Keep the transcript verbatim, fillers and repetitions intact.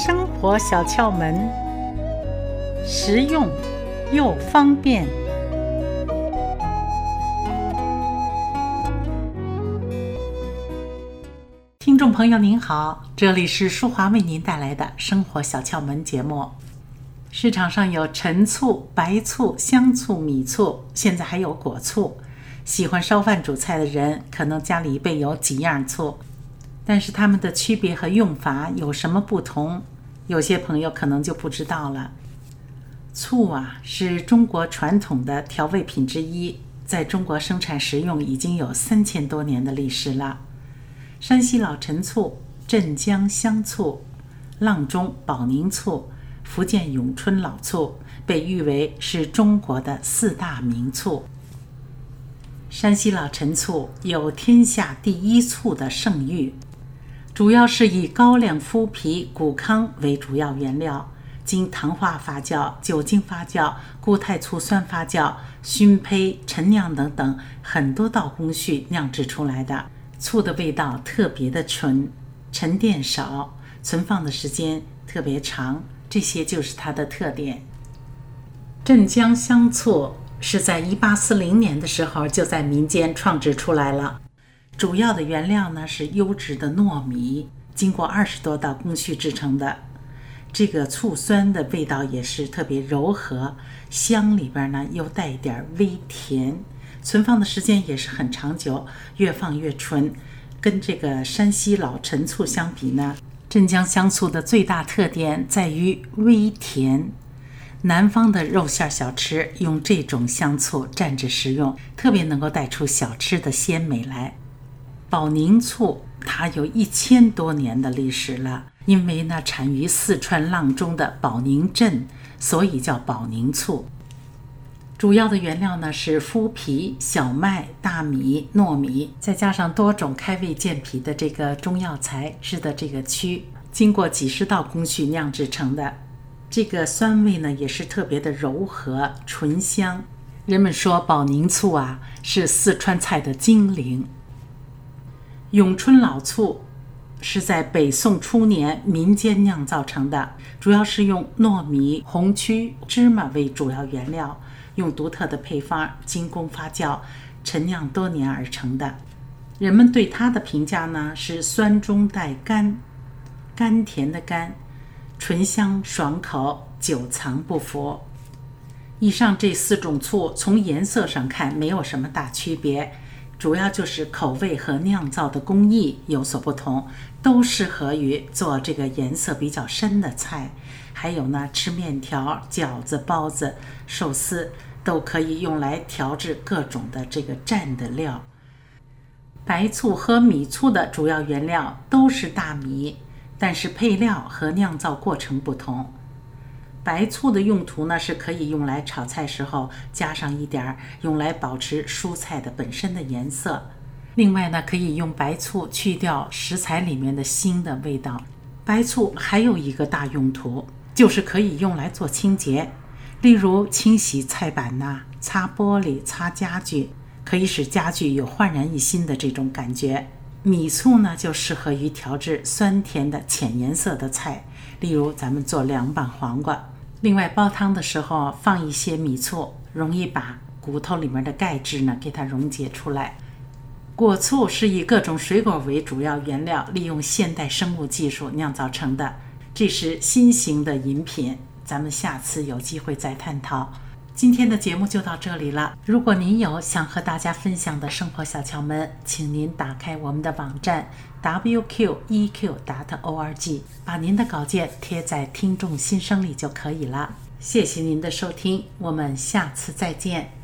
生活小窍门，实用又方便。听众朋友您好，这里是淑华为您带来的生活小窍门节目。市场上有陈醋、白醋、香醋、米醋，现在还有果醋。喜欢烧饭煮菜的人可能家里备有几样醋，但是它们的区别和用法有什么不同，有些朋友可能就不知道了。醋啊，是中国传统的调味品之一，在中国生产食用已经有三千多年的历史了。山西老陈醋、镇江香醋、阆中保宁醋、福建永春老醋被誉为是中国的四大名醋。山西老陈醋有天下第一醋的盛誉，主要是以高粱麸皮、谷糠为主要原料，经糖化发酵、酒精发酵、固态醋酸发酵、熏胚、陈酿等等很多道工序酿制出来的。醋的味道特别的纯，沉淀少，存放的时间特别长，这些就是它的特点。镇江香醋是在一八四零年的时候就在民间创制出来了，主要的原料呢是优质的糯米，经过二十多道工序制成的。这个醋酸的味道也是特别柔和，香里边呢又带一点微甜，存放的时间也是很长久，越放越纯。跟这个山西老陈醋相比呢，镇江香醋的最大特点在于微甜。南方的肉馅小吃用这种香醋蘸着食用，特别能够带出小吃的鲜美来。保宁醋它有一千多年的历史了，因为呢产于四川阆中的保宁镇，所以叫保宁醋。主要的原料呢是麸皮、小麦、大米、糯米，再加上多种开胃健脾的这个中药材制的这个曲，经过几十道工序酿制成的。这个酸味呢也是特别的柔和醇香，人们说保宁醋啊是四川菜的精灵。永春老醋是在北宋初年民间酿造成的，主要是用糯米、红曲、芝麻为主要原料，用独特的配方精工发酵，陈酿多年而成的。人们对它的评价呢是酸中带甘，甘甜的甘，醇香爽口，久藏不腐。以上这四种醋从颜色上看没有什么大区别，主要就是口味和酿造的工艺有所不同，都适合于做这个颜色比较深的菜。还有呢，吃面条、饺子、包子、寿司都可以用来调制各种的这个蘸的料。白醋和米醋的主要原料都是大米，但是配料和酿造过程不同。白醋的用途呢是可以用来炒菜时候加上一点用来保持蔬菜的本身的颜色。另外呢，可以用白醋去掉食材里面的腥的味道。白醋还有一个大用途，就是可以用来做清洁，例如清洗菜板呐、擦玻璃、擦家具，可以使家具有焕然一新的这种感觉。米醋呢就适合于调制酸甜的浅颜色的菜，例如咱们做凉拌黄瓜。另外煲汤的时候放一些米醋，容易把骨头里面的钙质呢给它溶解出来。果醋是以各种水果为主要原料，利用现代生物技术酿造成的，这是新型的饮品，咱们下次有机会再探讨。今天的节目就到这里了，如果您有想和大家分享的生活小窍门，请您打开我们的网站 w q e q 点 org， 把您的稿件贴在听众心声里就可以了。谢谢您的收听，我们下次再见。